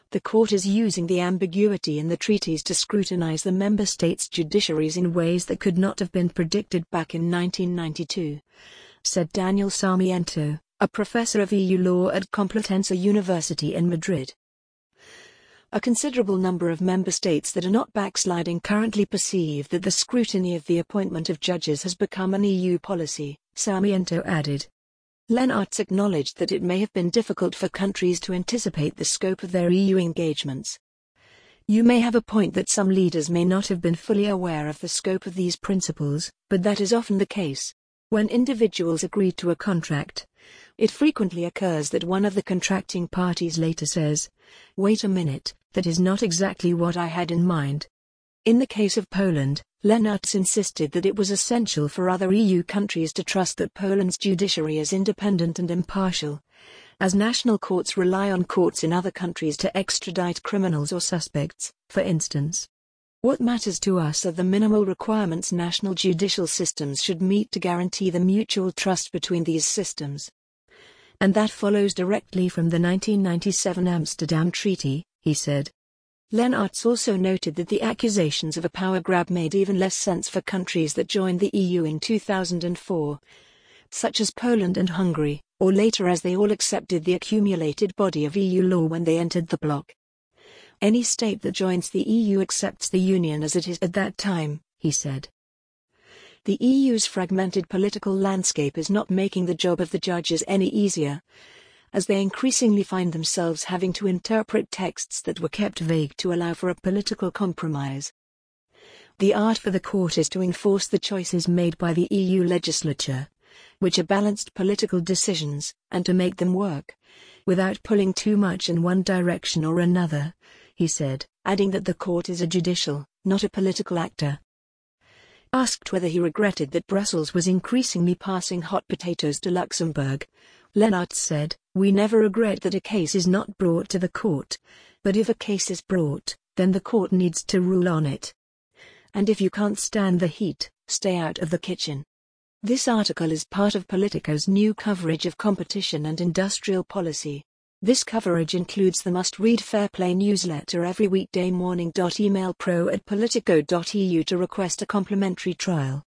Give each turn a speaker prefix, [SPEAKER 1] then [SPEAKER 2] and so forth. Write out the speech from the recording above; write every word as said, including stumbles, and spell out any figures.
[SPEAKER 1] The court is using the ambiguity in the treaties to scrutinize the member states' judiciaries in ways that could not have been predicted back in nineteen ninety-two, said Daniel Sarmiento, a professor of E U law at Complutense University in Madrid. A considerable number of member states that are not backsliding currently perceive that the scrutiny of the appointment of judges has become an E U policy, Sarmiento added. Lenaerts acknowledged that it may have been difficult for countries to anticipate the scope of their E U engagements. You may have a point that some leaders may not have been fully aware of the scope of these principles, but that is often the case. When individuals agree to a contract, it frequently occurs that one of the contracting parties later says, "Wait a minute, that is not exactly what I had in mind." In the case of Poland, Lenaerts insisted that it was essential for other E U countries to trust that Poland's judiciary is independent and impartial, as national courts rely on courts in other countries to extradite criminals or suspects, for instance. What matters to us are the minimal requirements national judicial systems should meet to guarantee the mutual trust between these systems. And that follows directly from the nineteen ninety-seven Amsterdam Treaty, he said. Lenaerts also noted that the accusations of a power grab made even less sense for countries that joined the E U in two thousand four, such as Poland and Hungary, or later as they all accepted the accumulated body of E U law when they entered the bloc. Any state that joins the E U accepts the Union as it is at that time, he said. The E U's fragmented political landscape is not making the job of the judges any easier, as they increasingly find themselves having to interpret texts that were kept vague to allow for a political compromise. The art for the court is to enforce the choices made by the E U legislature, which are balanced political decisions, and to make them work, without pulling too much in one direction or another, he said, adding that the court is a judicial, not a political actor. Asked whether he regretted that Brussels was increasingly passing hot potatoes to Luxembourg, Lenaerts said, "We never regret that a case is not brought to the court, but if a case is brought, then the court needs to rule on it. And if you can't stand the heat, stay out of the kitchen." This article is part of Politico's new coverage of competition and industrial policy. This coverage includes the must-read Fair Play newsletter every weekday morning. Email pro at politico dot e u to request a complimentary trial.